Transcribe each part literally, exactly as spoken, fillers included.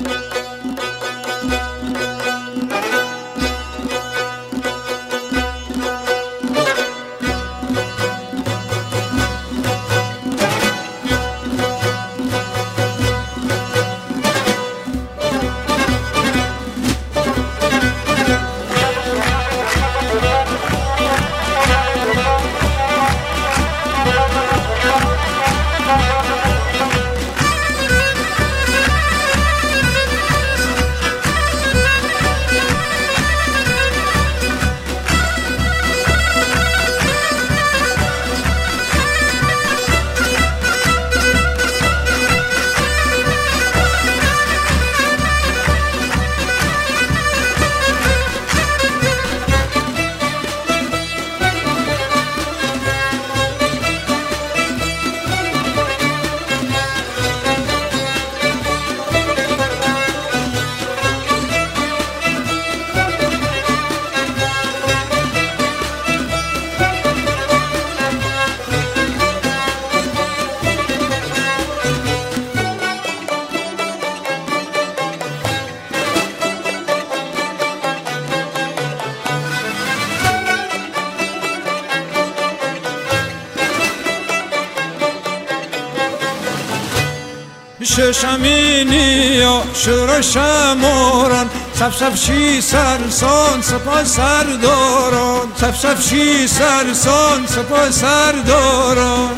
ششمینی یا شورشماران سف سف شی سرسان سپاه سرداران سف سف شی سرسان سپاه سرداران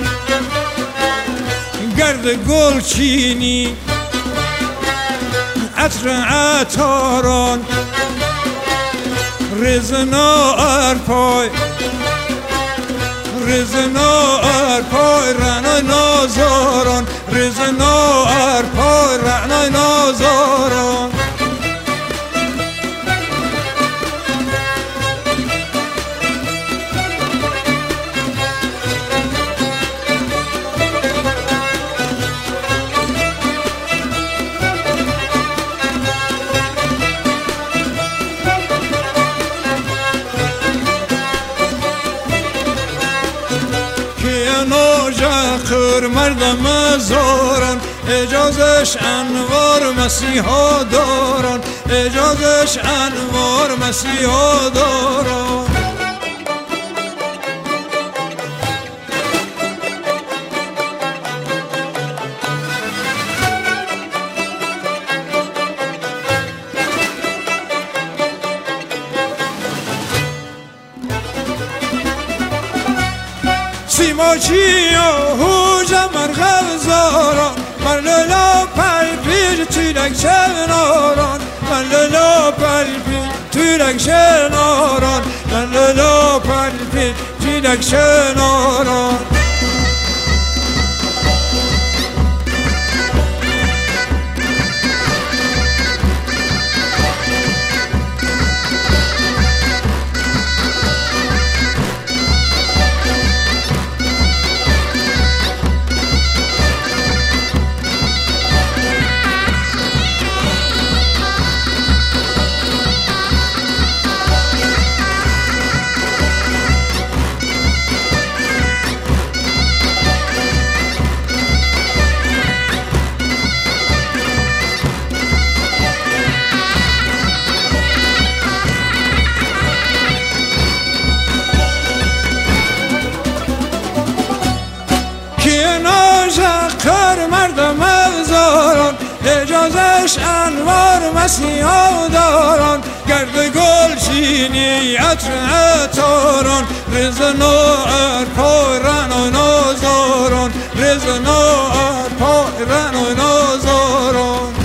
گرد گل چینی عطر عطاران رزنا ارپای رزنا ارپای رعنای نازاران رزنا ارپای رعنای نازاران خر مردم زاران اجازش انوار مسیحا داران اجازش انوار مسیحا داران سیماچی و هوجه مرغب زاران من لیلا پل پیر تیرک شناران من لیلا پل پیر تیرک شناران من لیلا پل پیر تیرک شناران کار مردم افزاران اجازش انوار مسیحا داران گرد گل چینی عطر عطاران رزنا ارپای رعنای نازاران رزنا ارپای رعنای نازاران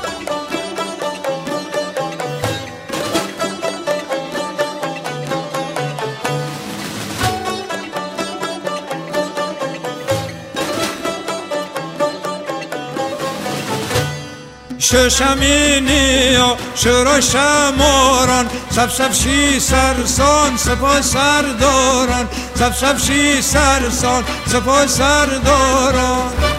ششمینی و شورشماران سف سف شی سرسان سپاه سرداران سف سف شی سرسان سپاه سرداران